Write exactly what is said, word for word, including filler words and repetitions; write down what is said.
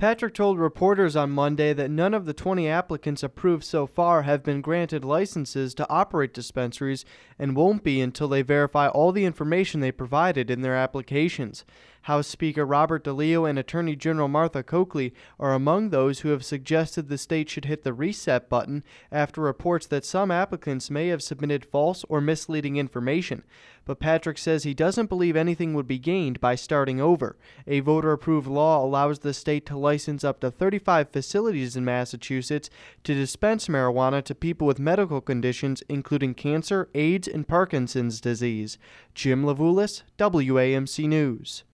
Patrick told reporters on Monday that none of the twenty applicants approved so far have been granted licenses to operate dispensaries and won't be until they verify all the information they provided in their applications. House Speaker Robert DeLeo and Attorney General Martha Coakley are among those who have suggested the state should hit the reset button after reports that some applicants may have submitted false or misleading information. But Patrick says he doesn't believe anything would be gained by starting over. A voter-approved law allows the state to license up to thirty-five facilities in Massachusetts to dispense marijuana to people with medical conditions including cancer, AIDS, and Parkinson's disease. Jim Levulis, W A M C News.